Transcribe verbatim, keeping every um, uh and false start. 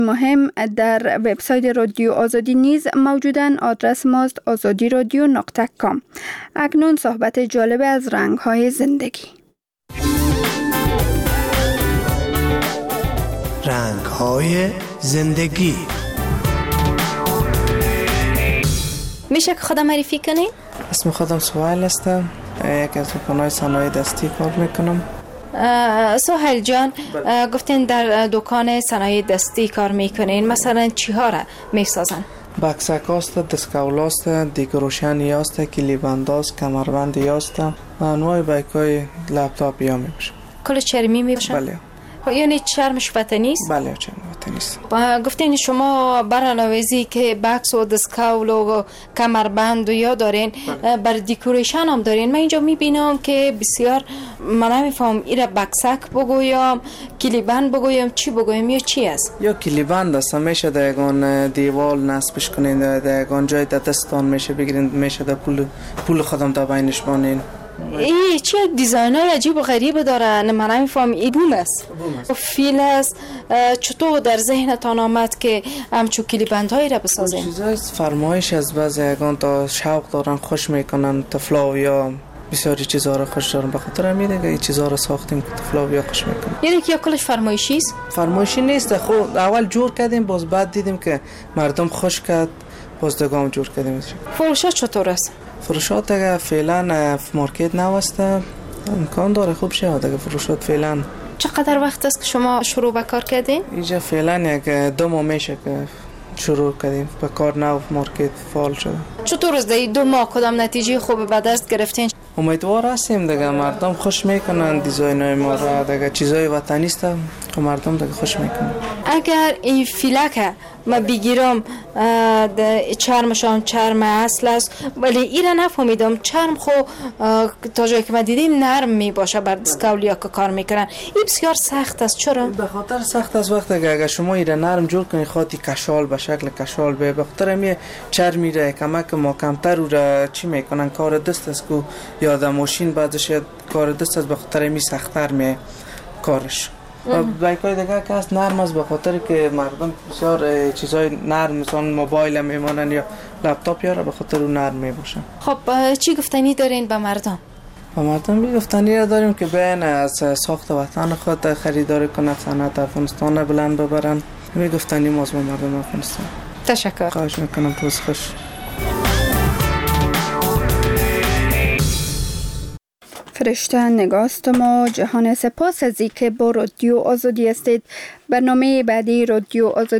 مهم در وبسایت رادیو آزادی نیز موجودن. آدرس ماست آزادی رادیو نقطه کام. اکنون صحبت جالب از رنگ‌های زندگی. رنگ‌های زندگی. میشه که خودم معرفی کنی؟ اسم خودم سهیل هستم. یک از دکان‌های صنایع دستی کار میکنم. سهیل جان، گفتین در دکان صنایع دستی کار میکنین، مثلا چی ها را میسازن؟ بکسک هاست، دسکول هاست، دیگروشنی هاست، کلیبند هاست، کمربندی هاست و انواع بایک های لپتاپی ها میباشه. کل چرمی میباشه؟ بله. یعنی چرمش وطنی است؟ بله چرم وطنی است. گفتین شما بر علاوه که بکس و دسکول و کمربند و یا دارین، بله. بر دیکوریشن هم دارین. من اینجا میبینم که بسیار، من نمیفهم ایره بکسک بگویم، کلیبند بگویم، چی بگویم یا چی است؟ یا کلیبند است، میشه در یگان دیوال نصبش کنین، در یگان جای دستان میشه بگیرین، میشه در پول پول خودم در بینش بانین. ای چه دیزاین های عجیب و غریب داره، من نمیفهم. ای بوم است، فیل است. چطور در ذهنتان آمد که همچون کلیبند هایی را بسازین؟ چیزای فرمایش از بعضی یگان تا شوق دارن، خوش میکنن طفلا یا بسیاری چیزها را خوش دارن، به خاطر همین دیگه این چیزها را ساختیم که طفلا یا خوش میکنن. یعنی که کلش فرمایشی است؟ فرمایشی نیست، خود اول جور کردیم، باز بعد دیدیم که مردم خوش کرد، باز دگام جور کردیم. فروشات چطور است؟ فروشات دیگه فعلا مارکت نوسته، امکان داره خوب شه دیگه فروشات فعلا. چقدر وقت است که شما شروع به کار کردین؟ اینجا فعلا یک دو ماه میشه که شروع کردیم به کار، نو مارکت فعال شده. چطور است در دو ماه کدام نتیجه خوب به دست گرفتین؟ امیدوار هستیم دیگه، مردم خوش میکنن دیزاینای ما را، دیگه چیزای وطنی است که مردم دیگه خوش میکنن. اگر این فیلک ما بگیرم، چرمشان چرم اصل است، ولی ایره نفهمیدم. چرم خو تا جایی که ما دیدیم نرم می باشه بر دسکولیا که کار میکنن. این بسیار سخت است. چرا؟ به خاطر سخت است. وقتی اگر شما ایره نرم جور کنی خاطی کشال به شکل کشال به به خاطر می چرم میره کمک ما کمتر رو چی میکنن، کار دست است که یا در ماشین بعدش کار دست است، به خاطر می سخت‌تر می کارش. و بایکای دیگه که هست نرم است، به خاطر که مردم بسیار چیزای نرم مثلا موبایل میمانن یا لپتاپ یا به خاطر اون نرم میباشن. خب چی گفتنی دارین به مردم؟ به مردم می گفتنی را داریم که بیان از ساخت وطن خود خریداری کنند، صنعت افغانستان بلند ببرن. می گفتنی ما از مردم افغانستان. تشکر. خواهش میکنم. روز خوش. فرشته نگاست ما جهان، سپاس از اینکه با رادیو آزادی هستید. برنامه بعدی رادیو آزادی